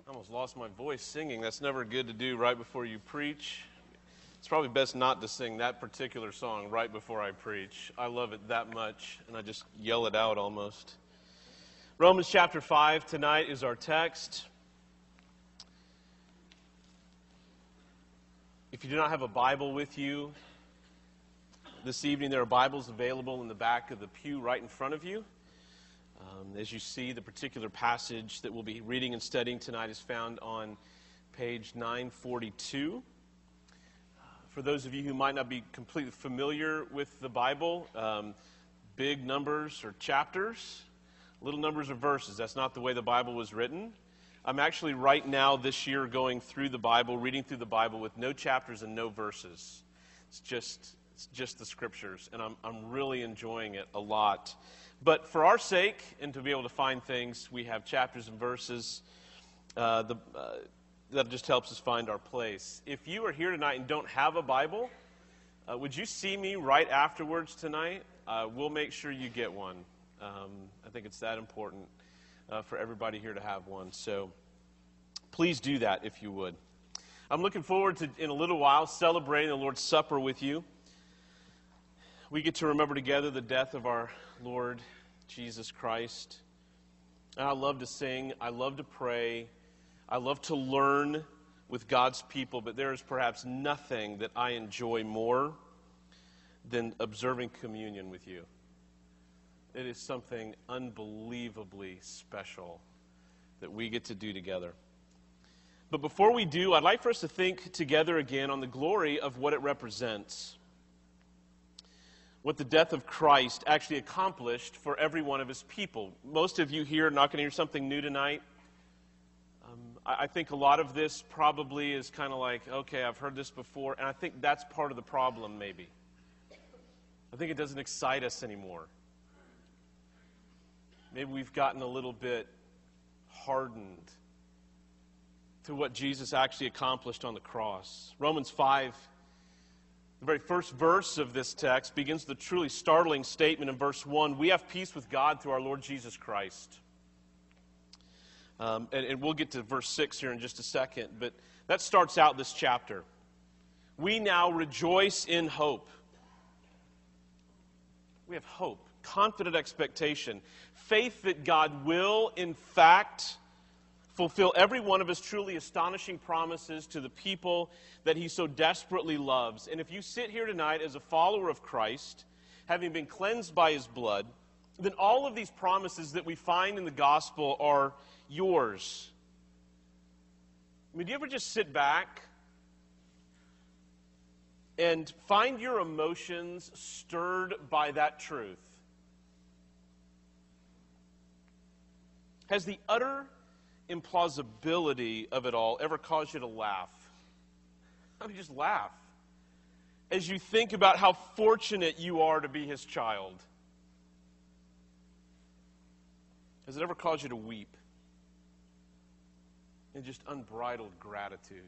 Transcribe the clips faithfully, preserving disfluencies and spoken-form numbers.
I almost lost my voice singing. That's never good to do right before you preach. It's probably best not to sing that particular song right before I preach. I love it that much, and I just yell it out almost. Romans chapter five tonight is our text. If you do not have a Bible with you, this evening there are Bibles available in the back of the pew right in front of you. Um, as you see, the particular passage that we'll be reading and studying tonight is found on page nine forty-two. Uh, for those of you who might not be completely familiar with the Bible, um, big numbers are chapters, little numbers are verses. That's not the way the Bible was written. I'm actually right now this year going through the Bible, reading through the Bible with no chapters and no verses. It's just it's just the Scriptures, and I'm I'm really enjoying it a lot. But for our sake, and to be able to find things, we have chapters and verses. Uh, the, uh, that just helps us find our place. If you are here tonight and don't have a Bible, uh, would you see me right afterwards tonight? Uh, we'll make sure you get one. Um, I think it's that important uh, for everybody here to have one. So please do that if you would. I'm looking forward to, in a little while, celebrating the Lord's Supper with you. We get to remember together the death of our Lord Jesus Christ. And I love to sing. I love to pray. I love to learn with God's people. But there is perhaps nothing that I enjoy more than observing communion with you. It is something unbelievably special that we get to do together. But before we do, I'd like for us to think together again on the glory of what it represents. What the death of Christ actually accomplished for every one of his people. Most of you here are not going to hear something new tonight. Um, I, I think a lot of this probably is kind of like, okay, I've heard this before, and I think that's part of the problem maybe. I think it doesn't excite us anymore. Maybe we've gotten a little bit hardened to what Jesus actually accomplished on the cross. Romans five, the very first verse of this text begins the truly startling statement in verse one. We have peace with God through our Lord Jesus Christ. Um, and, and we'll get to verse six here in just a second. But that starts out this chapter. We now rejoice in hope. We have hope, confident expectation, faith that God will, in fact, fulfill every one of his truly astonishing promises to the people that he so desperately loves. And if you sit here tonight as a follower of Christ, having been cleansed by his blood, then all of these promises that we find in the gospel are yours. I mean, do you ever just sit back and find your emotions stirred by that truth? Has the utter implausibility of it all ever caused you to laugh? I mean, just laugh as you think about how fortunate you are to be his child. Has it ever caused you to weep in just unbridled gratitude?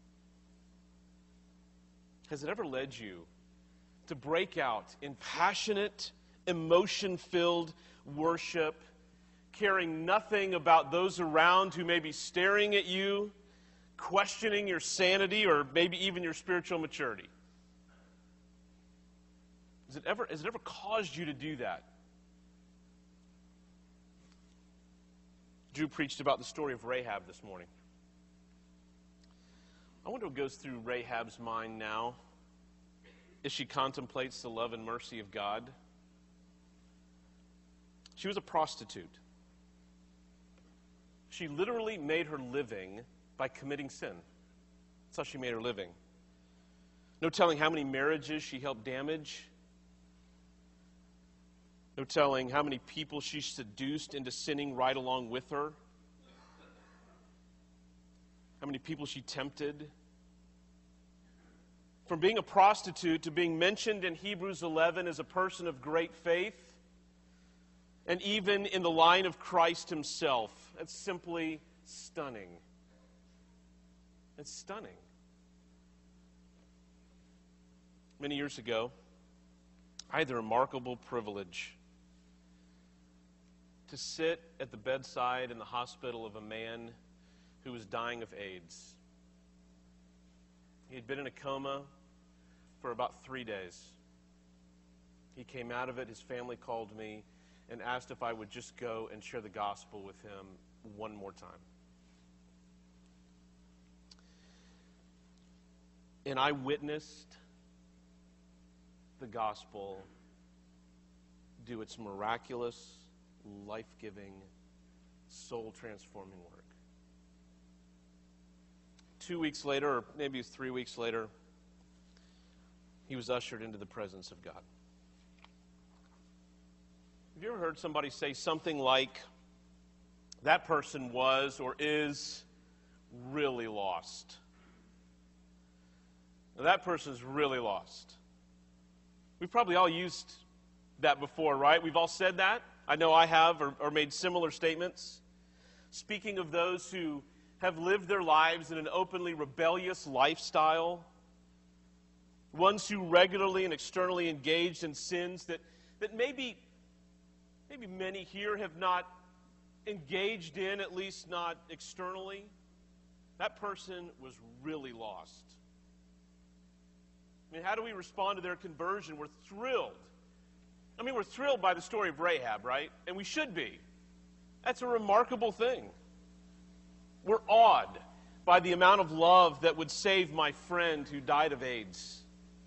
Has it ever led you to break out in passionate, emotion-filled worship, caring nothing about those around who may be staring at you, questioning your sanity or maybe even your spiritual maturity? Has it ever, has it ever caused you to do that? Drew preached about the story of Rahab this morning. I wonder what goes through Rahab's mind now as she contemplates the love and mercy of God. She was a prostitute. She literally made her living by committing sin. That's how she made her living. No telling how many marriages she helped damage. No telling how many people she seduced into sinning right along with her. How many people she tempted. From being a prostitute to being mentioned in Hebrews eleven as a person of great faith, and even in the line of Christ himself. That's simply stunning. It's stunning. Many years ago, I had the remarkable privilege to sit at the bedside in the hospital of a man who was dying of AIDS. He had been in a coma for about three days. He came out of it. His family called me and asked if I would just go and share the gospel with him one more time. And I witnessed the gospel do its miraculous, life-giving, soul-transforming work. Two weeks later, or maybe it was three weeks later, he was ushered into the presence of God. Have you ever heard somebody say something like, that person was or is really lost? Now, that person's really lost. We've probably all used that before, right? We've all said that. I know I have, or, or made similar statements. Speaking of those who have lived their lives in an openly rebellious lifestyle, ones who regularly and externally engaged in sins that, that maybe, maybe many here have not engaged in, at least not externally. That person was really lost. I mean, how do we respond to their conversion? We're thrilled. I mean, we're thrilled by the story of Rahab, right? And we should be. That's a remarkable thing. We're awed by the amount of love that would save my friend who died of AIDS.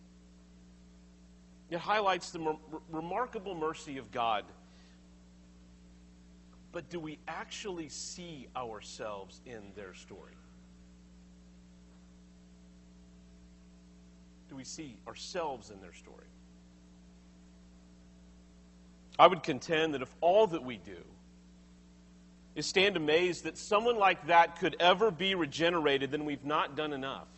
It highlights the mer- remarkable mercy of God. But do we actually see ourselves in their story? Do we see ourselves in their story? I would contend that if all that we do is stand amazed that someone like that could ever be regenerated, then we've not done enough.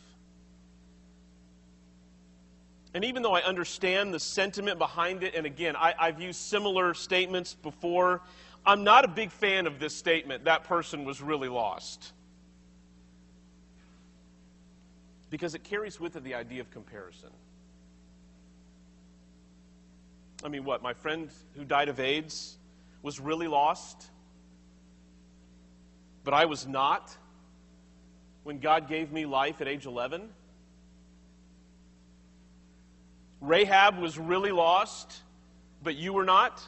And even though I understand the sentiment behind it, and again, I, I've used similar statements before, I'm not a big fan of this statement, that person was really lost. Because it carries with it the idea of comparison. I mean, what, my friend who died of AIDS was really lost, but I was not when God gave me life at age eleven? Rahab was really lost, but you were not?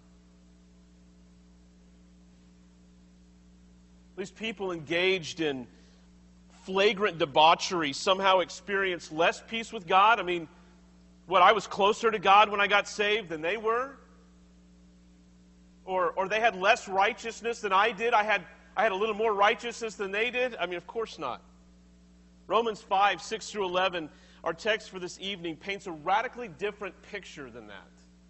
These people engaged in flagrant debauchery somehow experienced less peace with God? I mean, what, I was closer to God when I got saved than they were? Or or they had less righteousness than I did? I had I had a little more righteousness than they did? I mean, of course not. Romans five, six through eleven, our text for this evening, paints a radically different picture than that.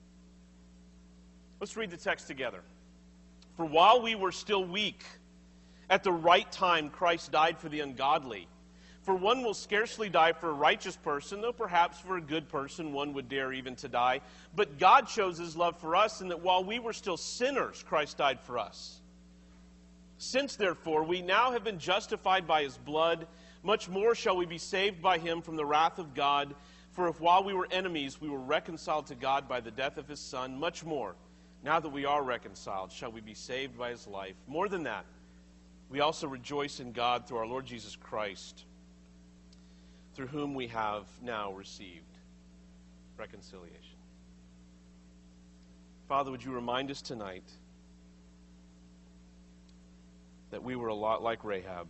Let's read the text together. For while we were still weak, at the right time, Christ died for the ungodly. For one will scarcely die for a righteous person, though perhaps for a good person one would dare even to die. But God shows his love for us in that while we were still sinners, Christ died for us. Since, therefore, we now have been justified by his blood, much more shall we be saved by him from the wrath of God. For if while we were enemies we were reconciled to God by the death of his Son, much more, now that we are reconciled, shall we be saved by his life. More than that, we also rejoice in God through our Lord Jesus Christ, through whom we have now received reconciliation. Father, would you remind us tonight that we were a lot like Rahab.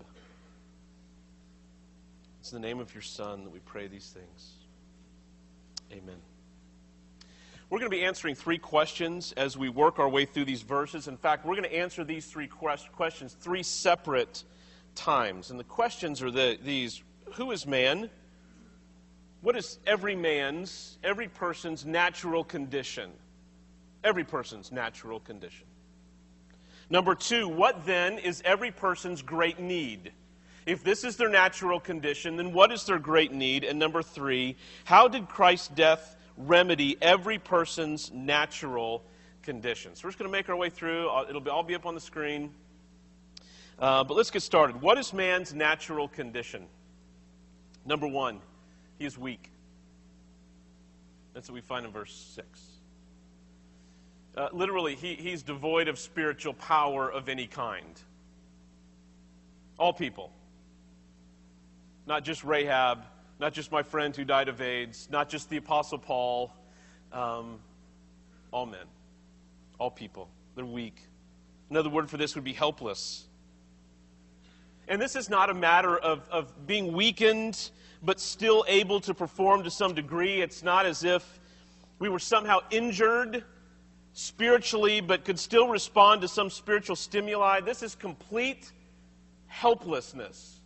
It's in the name of your Son that we pray these things. Amen. We're going to be answering three questions as we work our way through these verses. In fact, we're going to answer these three questions three separate times. And the questions are the, these. Who is man? What is every man's, every person's natural condition? Every person's natural condition. Number two, what then is every person's great need? If this is their natural condition, then what is their great need? And number three, how did Christ's death remedy every person's natural conditions? So we're just going to make our way through. It'll be, all be up on the screen. Uh, but let's get started. What is man's natural condition? Number one, he is weak. That's what we find in verse six. Uh, literally, he, he's devoid of spiritual power of any kind. All people. Not just Rahab, not just my friend who died of AIDS, not just the Apostle Paul. Um, all men. All people. They're weak. Another word for this would be helpless. And this is not a matter of, of being weakened, but still able to perform to some degree. It's not as if we were somehow injured spiritually, but could still respond to some spiritual stimuli. This is complete helplessness.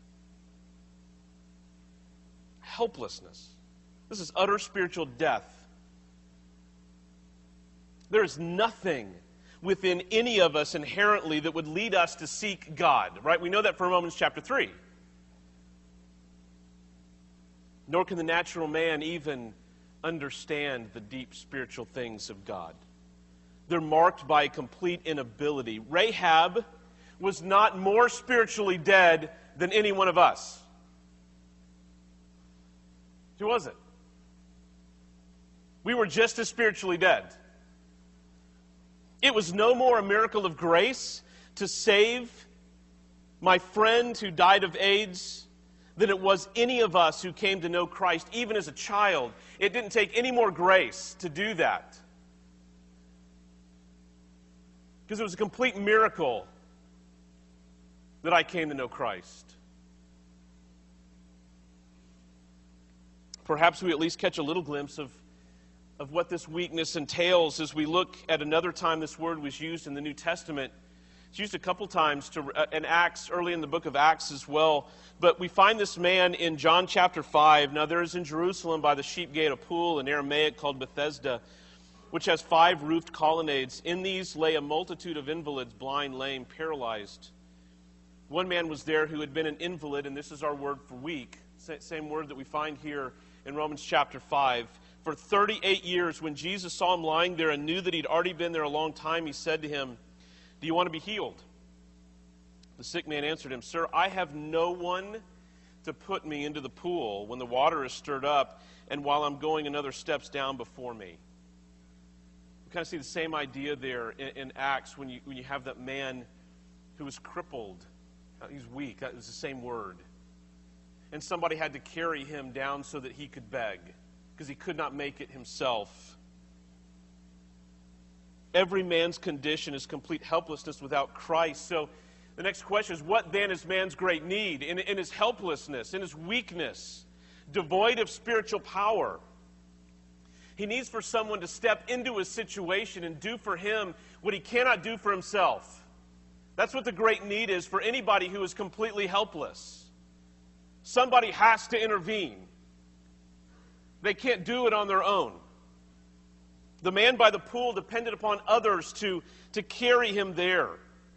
Helplessness. This is utter spiritual death. There is nothing within any of us inherently that would lead us to seek God, right? We know that from Romans chapter three. Nor can the natural man even understand the deep spiritual things of God. They're marked by a complete inability. Rahab was not more spiritually dead than any one of us. She wasn't. We were just as spiritually dead. It was no more a miracle of grace to save my friend who died of AIDS than it was any of us who came to know Christ, even as a child. It didn't take any more grace to do that. Because it was a complete miracle that I came to know Christ. Perhaps we at least catch a little glimpse of of what this weakness entails as we look at another time this word was used in the New Testament. It's used a couple times to, uh, in Acts, early in the book of Acts as well. But we find this man in John chapter five. Now there is in Jerusalem by the sheep gate a pool in Aramaic called Bethesda, which has five roofed colonnades. In these lay a multitude of invalids, blind, lame, paralyzed. One man was there who had been an invalid, and this is our word for weak. Same word that we find here in Romans chapter five. For thirty-eight years, when Jesus saw him lying there and knew that he'd already been there a long time, he said to him, "Do you want to be healed?" The sick man answered him, "Sir, I have no one to put me into the pool when the water is stirred up, and while I'm going another steps down before me." We kind of see the same idea there in, in Acts when you, when you have that man who was crippled. Uh, he's weak. That was the same word. And somebody had to carry him down so that he could beg, because he could not make it himself. Every man's condition is complete helplessness without Christ. So the next question is, what then is man's great need? In, in his helplessness, in his weakness, devoid of spiritual power, he needs for someone to step into his situation and do for him what he cannot do for himself. That's what the great need is for anybody who is completely helpless. Somebody has to intervene. They can't do it on their own. The man by the pool depended upon others to, to carry him there.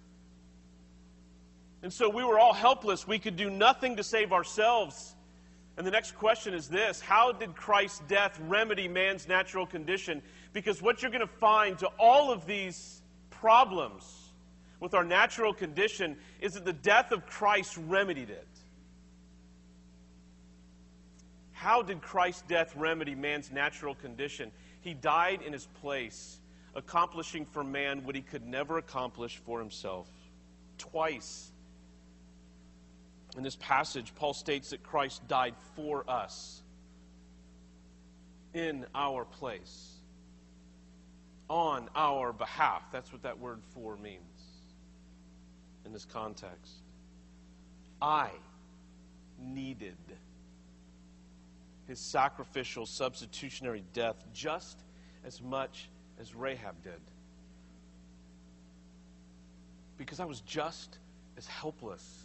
And so we were all helpless. We could do nothing to save ourselves. And the next question is this: how did Christ's death remedy man's natural condition? Because what you're going to find to all of these problems with our natural condition is that the death of Christ remedied it. How did Christ's death remedy man's natural condition? He died in his place, accomplishing for man what he could never accomplish for himself. Twice in this passage, Paul states that Christ died for us, in our place, on our behalf. That's what that word "for" means in this context. I needed his sacrificial, substitutionary death just as much as Rahab did. Because I was just as helpless.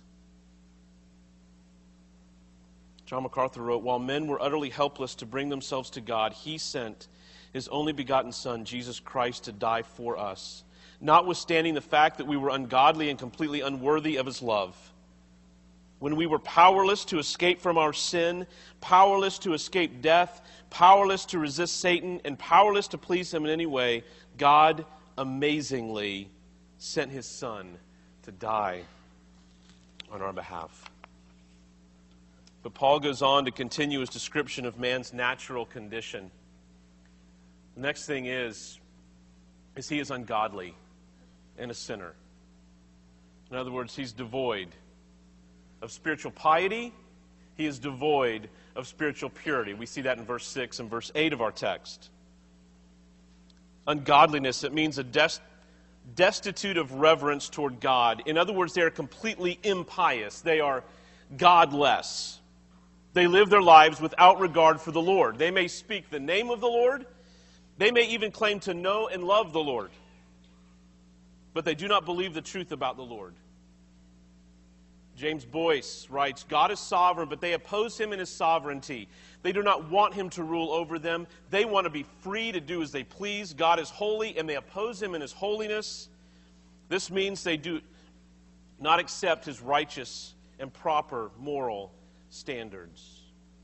John MacArthur wrote, "While men were utterly helpless to bring themselves to God, he sent his only begotten Son, Jesus Christ, to die for us, notwithstanding the fact that we were ungodly and completely unworthy of his love. When we were powerless to escape from our sin, powerless to escape death, powerless to resist Satan, and powerless to please him in any way, God amazingly sent his Son to die on our behalf." But Paul goes on to continue his description of man's natural condition. The next thing is, is he is ungodly and a sinner. In other words, he's devoid of spiritual piety. He is devoid of spiritual purity. We see that in verse six and verse eight of our text. Ungodliness, it means a des- destitute of reverence toward God. In other words, they are completely impious. They are godless. They live their lives without regard for the Lord. They may speak the name of the Lord. They may even claim to know and love the Lord. But they do not believe the truth about the Lord. James Boyce writes, God is sovereign, but they oppose him in his sovereignty. They do not want him to rule over them. They want to be free to do as they please. God is holy, and they oppose him in his holiness. This means they do not accept his righteous and proper moral standards.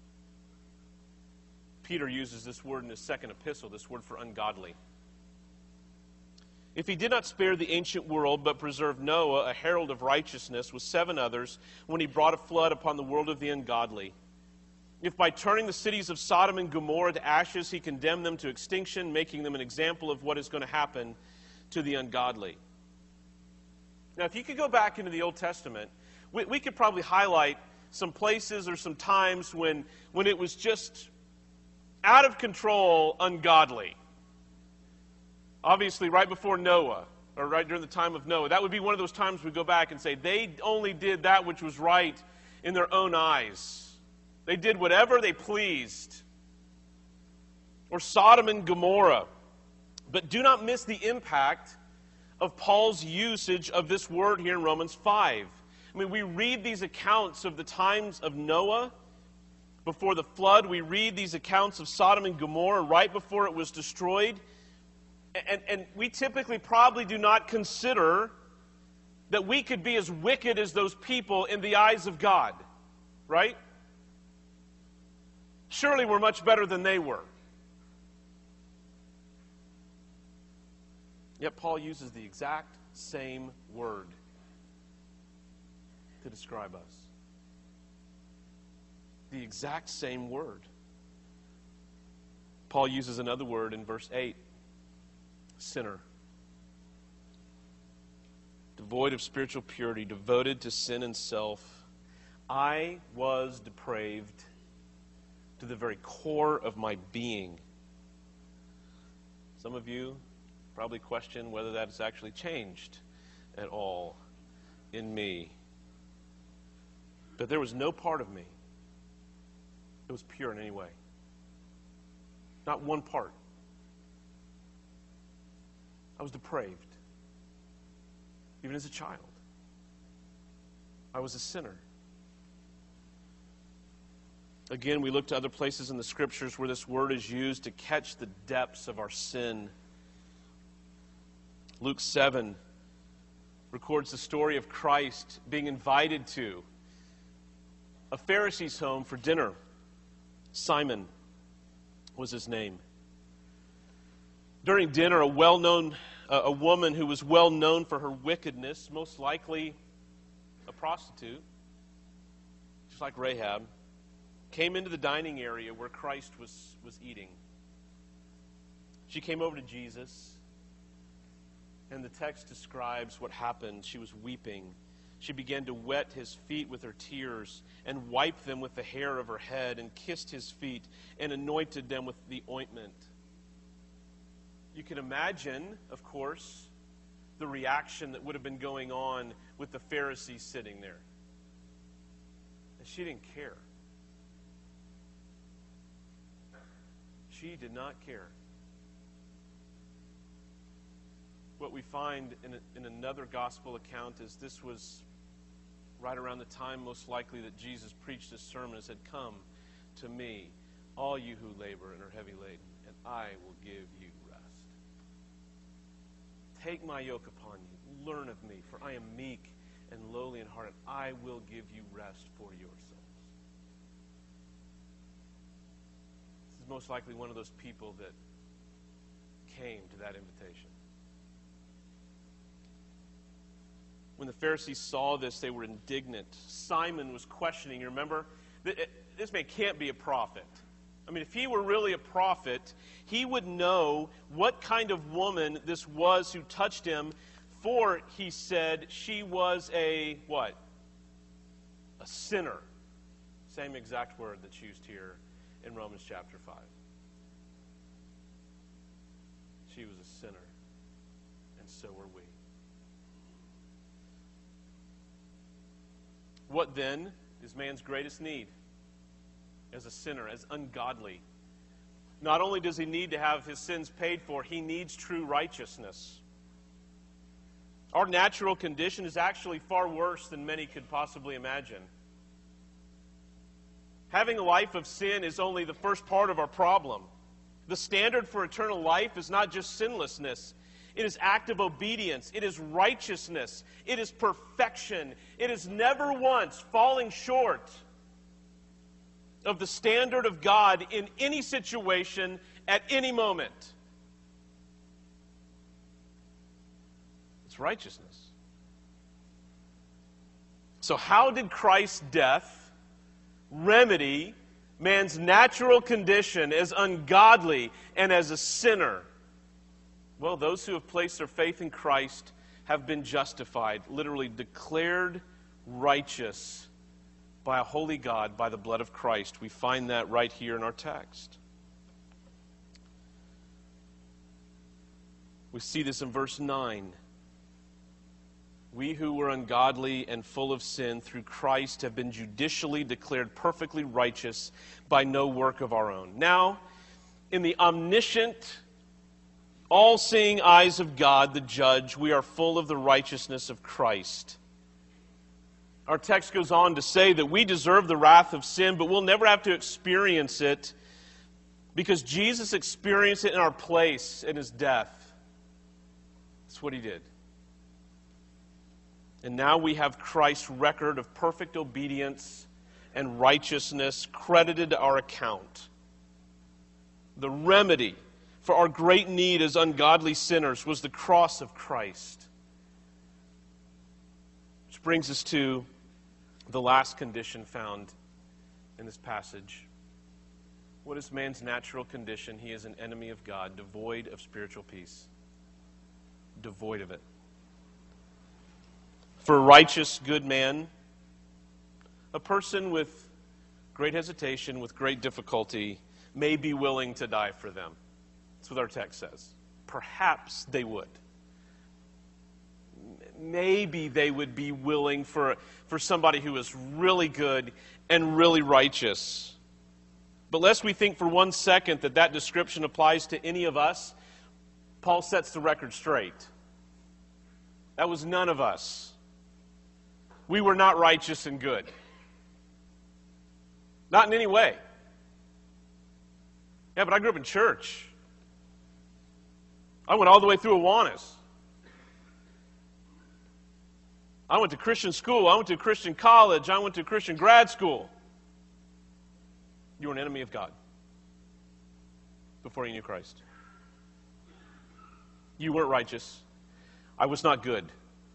Peter uses this word in his second epistle, this word for ungodly. If he did not spare the ancient world, but preserved Noah, a herald of righteousness, with seven others, when he brought a flood upon the world of the ungodly, if by turning the cities of Sodom and Gomorrah to ashes, he condemned them to extinction, making them an example of what is going to happen to the ungodly. Now, if you could go back into the Old Testament, we, we could probably highlight some places or some times when, when it was just out of control ungodly. Obviously, right before Noah, or right during the time of Noah, that would be one of those times we go back and say they only did that which was right in their own eyes. They did whatever they pleased. Or Sodom and Gomorrah. But do not miss the impact of Paul's usage of this word here in Romans five. I mean, we read these accounts of the times of Noah before the flood. We read these accounts of Sodom and Gomorrah right before it was destroyed. And, and we typically probably do not consider that we could be as wicked as those people in the eyes of God, right? Surely we're much better than they were. Yet Paul uses the exact same word to describe us. The exact same word. Paul uses another word in verse eight. Sinner. Devoid of spiritual purity, devoted to sin and self. I was depraved to the very core of my being. Some of you probably question whether that has actually changed at all in me. But there was no part of me that was pure in any way. Not one part. I was depraved. Even as a child. I was a sinner. Again, we look to other places in the Scriptures where this word is used to catch the depths of our sin. Luke seven records the story of Christ being invited to a Pharisee's home for dinner. Simon was his name. During dinner, a well-known, uh, a woman who was well known for her wickedness, most likely a prostitute, just like Rahab, came into the dining area where Christ was, was eating. She came over to Jesus, and the text describes what happened. She was weeping. She began to wet his feet with her tears and wiped them with the hair of her head and kissed his feet and anointed them with the ointment. You can imagine, of course, the reaction that would have been going on with the Pharisees sitting there. And she didn't care. She did not care. What we find in, a, in another gospel account is this was right around the time, most likely, that Jesus preached this sermon and said, "Come to me, all you who labor and are heavy laden, and I will give you rest. Take my yoke upon you. Learn of me, for I am meek and lowly in heart, and I will give you rest for your souls." This is most likely one of those people that came to that invitation. When the Pharisees saw this, they were indignant. Simon was questioning. You remember? This man can't be a prophet. I mean, if he were really a prophet, he would know what kind of woman this was who touched him, for, he said, she was a, what? a sinner. Same exact word that's used here in Romans chapter five. She was a sinner, and so were we. What then is man's greatest need as a sinner, as ungodly? Not only does he need to have his sins paid for, he needs true righteousness. Our natural condition is actually far worse than many could possibly imagine. Having a life of sin is only the first part of our problem. The standard for eternal life is not just sinlessness. It is active obedience. It is righteousness. It is perfection. It is never once falling short of the standard of God in any situation at any moment. It's righteousness. So how did Christ's death remedy man's natural condition as ungodly and as a sinner? Well, those who have placed their faith in Christ have been justified, literally declared righteous by a holy God, by the blood of Christ. We find that right here in our text. We see this in verse nine. We who were ungodly and full of sin through Christ have been judicially declared perfectly righteous by no work of our own. Now, in the omniscient, all-seeing eyes of God, the judge, we are full of the righteousness of Christ. Our text goes on to say that we deserve the wrath of sin, but we'll never have to experience it because Jesus experienced it in our place in his death. That's what he did. And now we have Christ's record of perfect obedience and righteousness credited to our account. The remedy for our great need as ungodly sinners was the cross of Christ. Which brings us to the last condition found in this passage. What is man's natural condition? He is an enemy of God, devoid of spiritual peace. Devoid of it. For a righteous, good man, a person with great hesitation, with great difficulty, may be willing to die for them. That's what our text says. Perhaps they would. Maybe they would be willing for, for somebody who is really good and really righteous. But lest we think for one second that that description applies to any of us, Paul sets the record straight. That was none of us. We were not righteous and good. Not in any way. Yeah, but I grew up in church. I went all the way through Awanas. I went to Christian school. I went to Christian college. I went to Christian grad school. You were an enemy of God before you knew Christ. You weren't righteous. I was not good.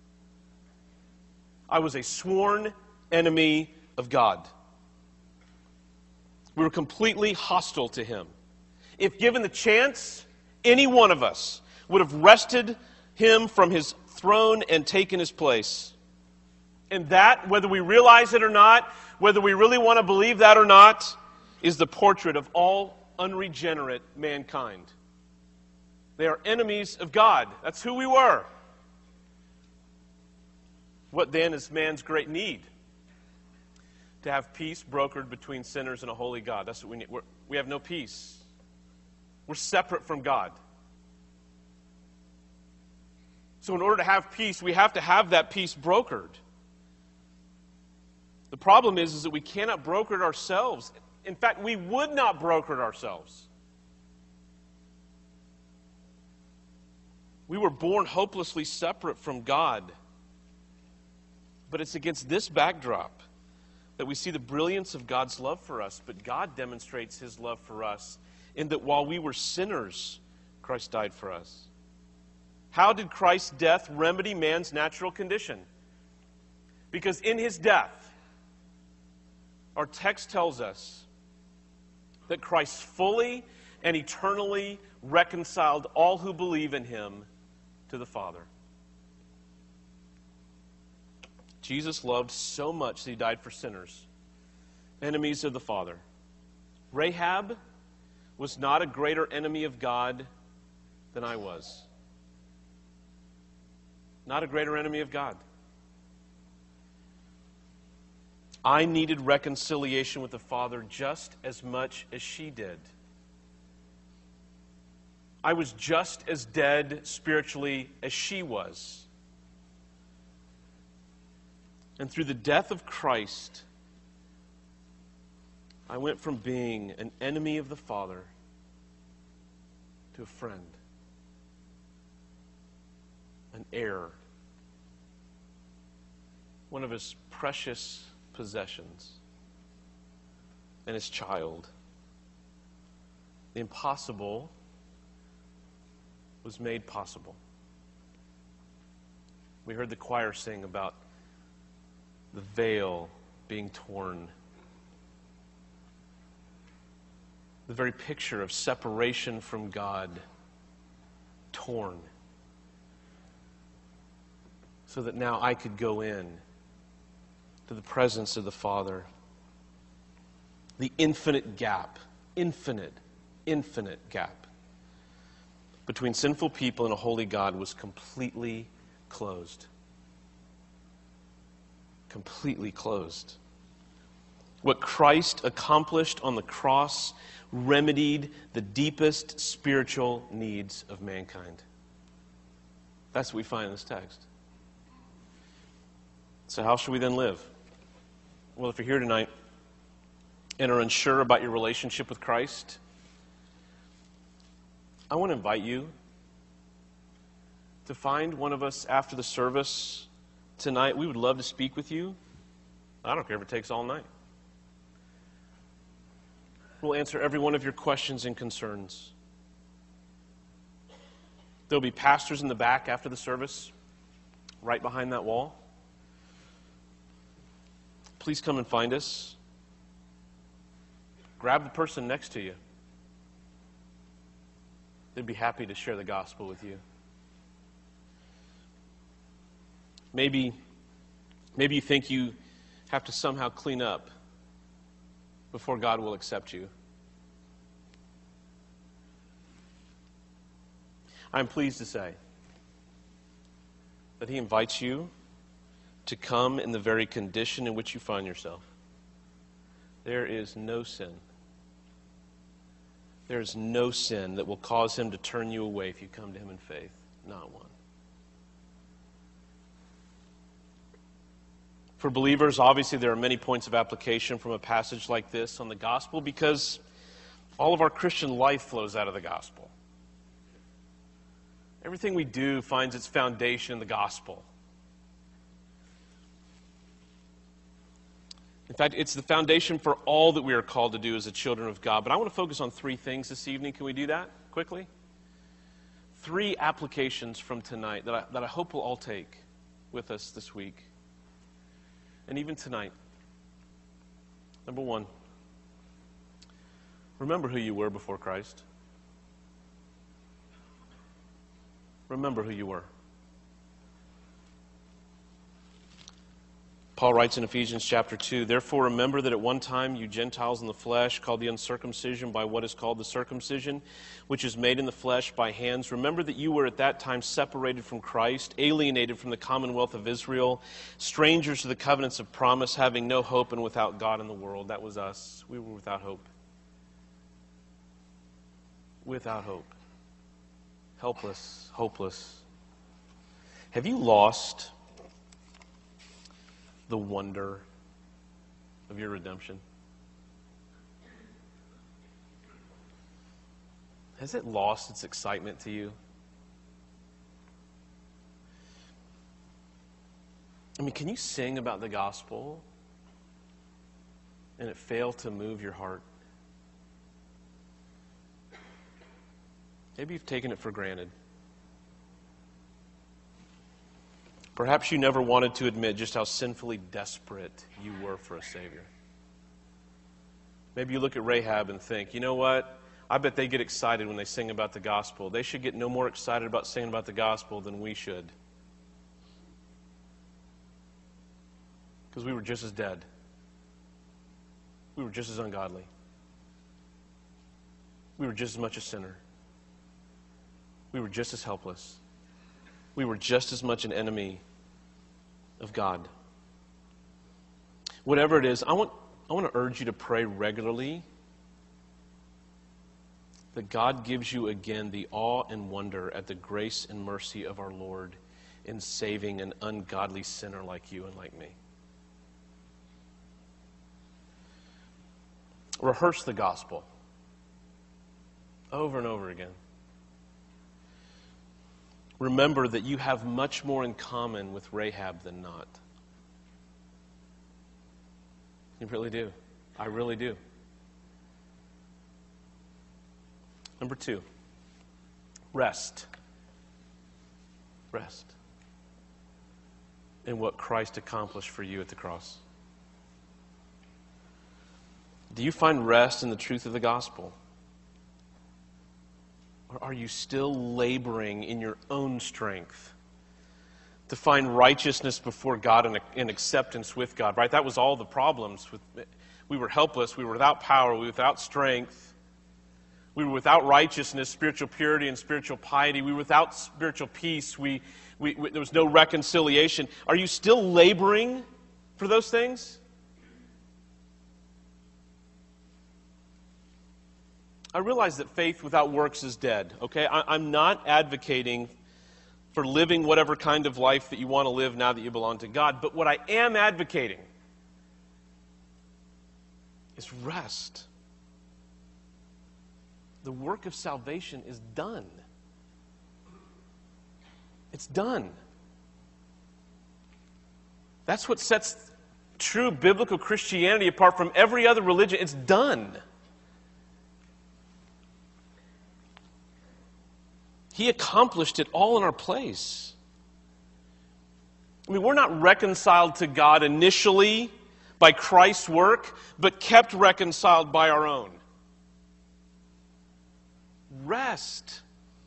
I was a sworn enemy of God. We were completely hostile to him. If given the chance, any one of us would have wrested him from his throne and taken his place. And that, whether we realize it or not, whether we really want to believe that or not, is the portrait of all unregenerate mankind. They are enemies of God. That's who we were. What then is man's great need? To have peace brokered between sinners and a holy God. That's what we need. We're, we have no peace. We're separate from God. So in order to have peace, we have to have that peace brokered. The problem is, is that we cannot broker it ourselves. In fact, we would not broker it ourselves. We were born hopelessly separate from God. But it's against this backdrop that we see the brilliance of God's love for us. But God demonstrates his love for us in that while we were sinners, Christ died for us. How did Christ's death remedy man's natural condition? Because in his death, our text tells us that Christ fully and eternally reconciled all who believe in him to the Father. Jesus loved so much that he died for sinners, enemies of the Father. Rahab was not a greater enemy of God than I was. Not a greater enemy of God. I needed reconciliation with the Father just as much as she did. I was just as dead spiritually as she was. And through the death of Christ, I went from being an enemy of the Father to a friend, an heir, one of his precious possessions, and his child. The impossible was made possible. We heard the choir sing about the veil being torn. The very picture of separation from God torn, so that now I could go in to the presence of the Father. The infinite gap, infinite, infinite gap between sinful people and a holy God was completely closed. Completely closed. What Christ accomplished on the cross remedied the deepest spiritual needs of mankind. That's what we find in this text. So how should we then live? Well, if you're here tonight and are unsure about your relationship with Christ, I want to invite you to find one of us after the service tonight. We would love to speak with you. I don't care if it takes all night. We'll answer every one of your questions and concerns. There'll be pastors in the back after the service, right behind that wall. Please come and find us. Grab the person next to you. They'd be happy to share the gospel with you. Maybe, maybe you think you have to somehow clean up before God will accept you. I'm pleased to say that He invites you to come in the very condition in which you find yourself. There is no sin. There is no sin that will cause Him to turn you away if you come to Him in faith. Not one. For believers, obviously there are many points of application from a passage like this on the gospel, because all of our Christian life flows out of the gospel. Everything we do finds its foundation in the gospel. In fact, it's the foundation for all that we are called to do as the children of God. But I want to focus on three things this evening. Can we do that quickly? Three applications from tonight that I, that I hope we'll all take with us this week. And even tonight. Number one, remember who you were before Christ. Remember who you were. Paul writes in Ephesians chapter two, "Therefore remember that at one time you Gentiles in the flesh, called the uncircumcision by what is called the circumcision, which is made in the flesh by hands. Remember that you were at that time separated from Christ, alienated from the commonwealth of Israel, strangers to the covenants of promise, having no hope and without God in the world." That was us. We were without hope. Without hope. Helpless, hopeless. Have you lost the wonder of your redemption? Has it lost its excitement to you? I mean, can you sing about the gospel and it fail to move your heart? Maybe you've taken it for granted. Perhaps you never wanted to admit just how sinfully desperate you were for a Savior. Maybe you look at Rahab and think, you know what? I bet they get excited when they sing about the gospel. They should get no more excited about singing about the gospel than we should. Because we were just as dead. We were just as ungodly. We were just as much a sinner. We were just as helpless. We were just as much an enemy of God. Whatever it is, I want, I want to urge you to pray regularly that God gives you again the awe and wonder at the grace and mercy of our Lord in saving an ungodly sinner like you and like me. Rehearse the gospel over and over again. Remember that you have much more in common with Rahab than not. You really do. I really do. Number two, rest. Rest in what Christ accomplished for you at the cross. Do you find rest in the truth of the gospel? Or are you still laboring in your own strength to find righteousness before God and, and acceptance with God? Right? That was all the problems. With, we were helpless. We were without power. We were without strength. We were without righteousness, spiritual purity, and spiritual piety. We were without spiritual peace. We, we, we there was no reconciliation. Are you still laboring for those things? I realize that faith without works is dead, okay? I, I'm not advocating for living whatever kind of life that you want to live now that you belong to God, but what I am advocating is rest. The work of salvation is done. It's done. That's what sets true biblical Christianity apart from every other religion. It's done. He accomplished it all in our place. I mean, we're not reconciled to God initially by Christ's work, but kept reconciled by our own. Rest.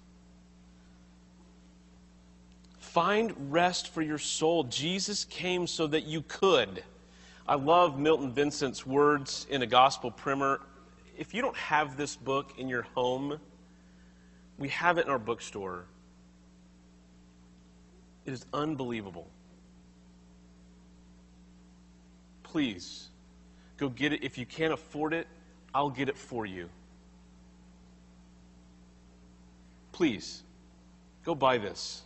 Find rest for your soul. Jesus came so that you could. I love Milton Vincent's words in a gospel primer. If you don't have this book in your home, we have it in our bookstore. It is unbelievable. Please, go get it. If you can't afford it, I'll get it for you. Please, go buy this.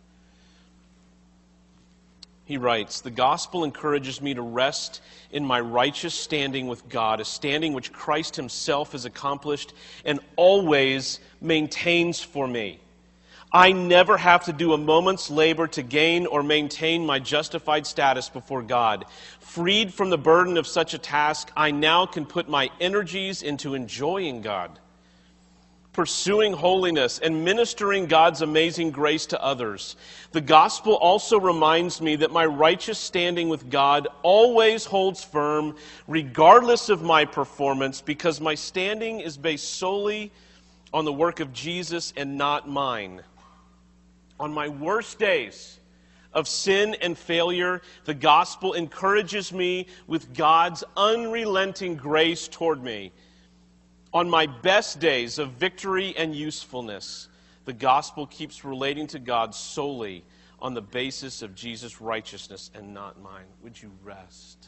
He writes, "The gospel encourages me to rest in my righteous standing with God, a standing which Christ himself has accomplished and always maintains for me. I never have to do a moment's labor to gain or maintain my justified status before God. Freed from the burden of such a task, I now can put my energies into enjoying God, pursuing holiness, and ministering God's amazing grace to others. The gospel also reminds me that my righteous standing with God always holds firm, regardless of my performance, because my standing is based solely on the work of Jesus and not mine. On my worst days of sin and failure, the gospel encourages me with God's unrelenting grace toward me. On my best days of victory and usefulness, the gospel keeps relating to God solely on the basis of Jesus' righteousness and not mine." Would you rest?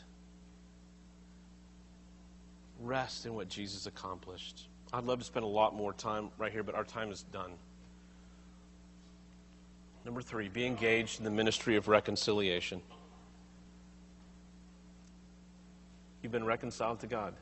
Rest in what Jesus accomplished. I'd love to spend a lot more time right here, but our time is done. Number three, be engaged in the ministry of reconciliation. You've been reconciled to God.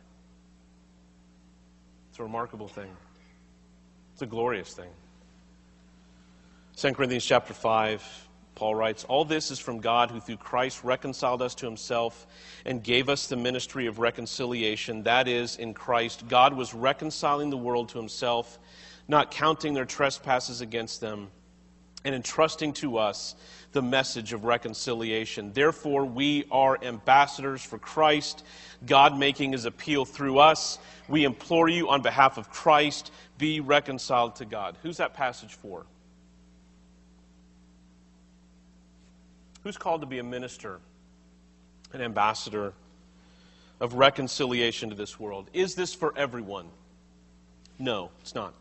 It's a remarkable thing. It's a glorious thing. Second Corinthians chapter five, Paul writes, "All this is from God, who through Christ reconciled us to himself and gave us the ministry of reconciliation. That is, in Christ, God was reconciling the world to himself, not counting their trespasses against them, and entrusting to us the message of reconciliation. Therefore, we are ambassadors for Christ, God making his appeal through us. We implore you on behalf of Christ, be reconciled to God." Who's that passage for? Who's called to be a minister an ambassador of reconciliation to this world. Is this for everyone? No, it's not.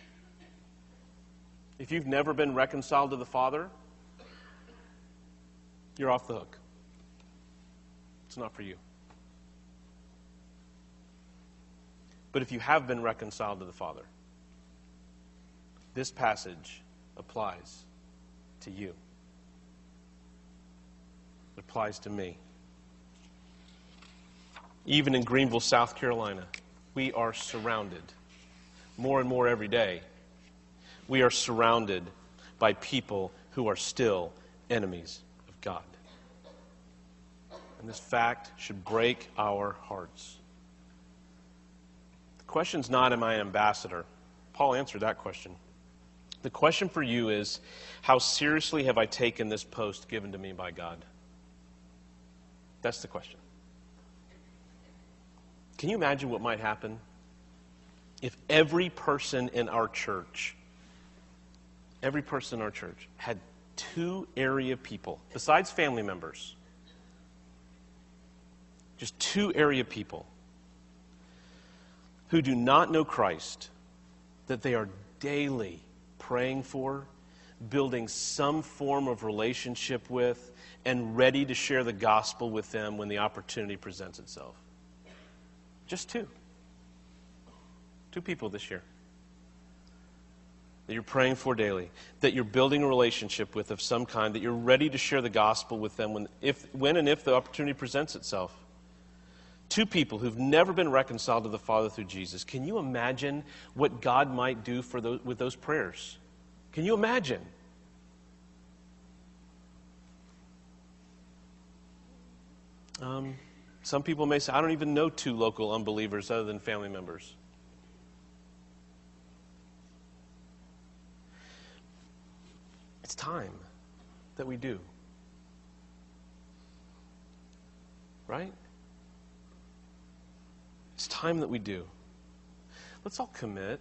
If you've never been reconciled to the Father, you're off the hook. It's not for you. But if you have been reconciled to the Father, this passage applies to you. It applies to me. Even in Greenville, South Carolina, we are surrounded, more and more every day, we are surrounded by people who are still enemies of God. And this fact should break our hearts. The question's not, am I an ambassador? Paul answered that question. The question for you is, how seriously have I taken this post given to me by God? That's the question. Can you imagine what might happen if every person in our church, every person in our church had two area people, besides family members, just two area people who do not know Christ, that they are daily praying for, building some form of relationship with, and ready to share the gospel with them when the opportunity presents itself? Just two. Two people this year that you're praying for daily, that you're building a relationship with of some kind, that you're ready to share the gospel with them when, if, when and if the opportunity presents itself. Two people who've never been reconciled to the Father through Jesus. Can you imagine what God might do for those, with those prayers? Can you imagine? Um, some people may say, I don't even know two local unbelievers other than family members. It's time that we do. Right? It's time that we do. Let's all commit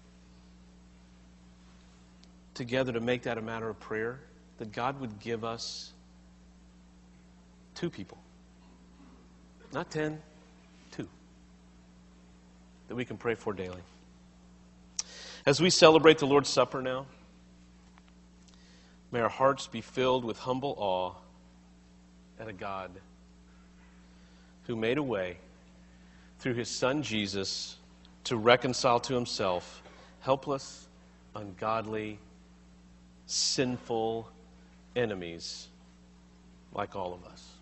together to make that a matter of prayer, that God would give us two people. Not ten, two. That we can pray for daily. As we celebrate the Lord's Supper now, may our hearts be filled with humble awe at a God who made a way through his Son Jesus to reconcile to himself helpless, ungodly, sinful enemies like all of us.